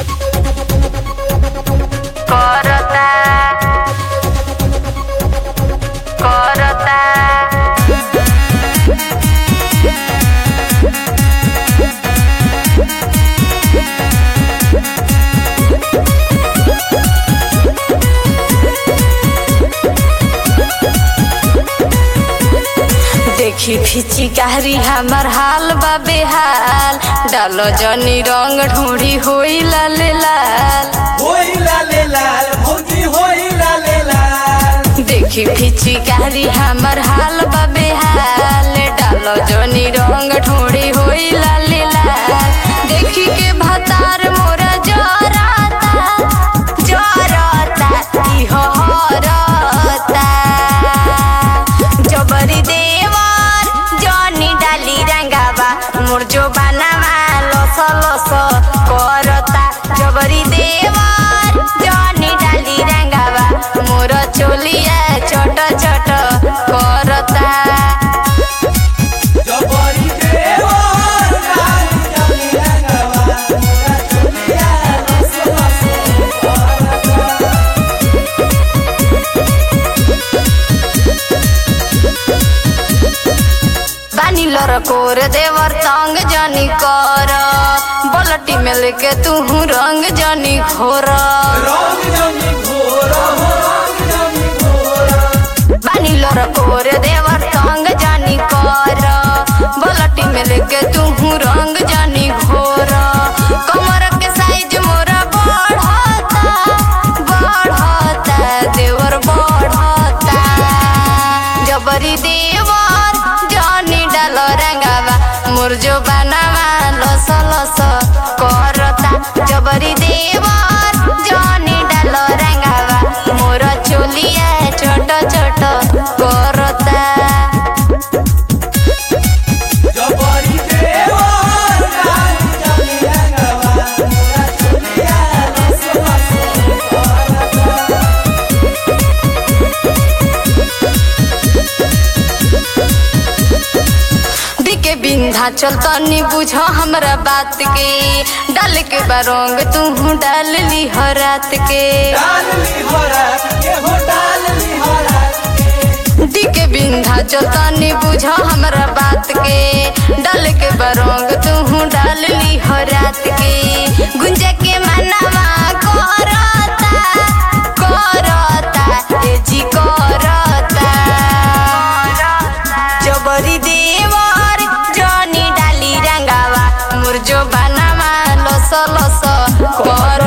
करता करता देखी फिचिकारी हमार हाल बा बेहाल डालो जनी रंग ढूंढी होई लाल लाल भौजी होई लाले लाल। देखी फिचिकारी हमार हाल बा बेहाल डालो जनी रंग ढूंढी होई लाल लाल देखी के भतार मोरा जराता जराता ई हरता जबरी देवर जनी डाली रंगावा मोर जो बनावा लस लस करता जबरी देवर जनी डाली रंगावा मोर चोलिया छोट छोट करता जबरी देवर डाली डाली रंगवा मोरा चोलिया लस लस करता। बानी लरकोर देवर तंग जनी कर बलटी में लेके तू रंग जनी घोर रंग जनी घोर हो रंग जनी घोर। बानी लरकोर देवर तंग जनी कर बलटी में लेके तू रंग जनी घोर कमर के साइज मोरा बढ़ता बढ़ता देवर बढ़ता जबरी देवर जनी डाल रंगावा मोर जो बनावा लस लस करता जबरी देवर जनी डाल रंगावा मोर चोलिया छोट छोट करता जबरी देवर डाली डाली रंगवा मोरा चोलिया लस लस करता। दिके विंध्याचल तनी बुझ हमरा बात के डाल के बारंग तू डाल ली रात के डाल ली हरा के हो डाल ली हरा के। दिके विंध्याचल तनी बुझ हमरा बात के डाल के बारंग तू डाल ली रात के गुंजा के मनवा करता करता ए जी करता जबरी देवर जनी डाली रंगावा मोर जो बनावा लस लस कर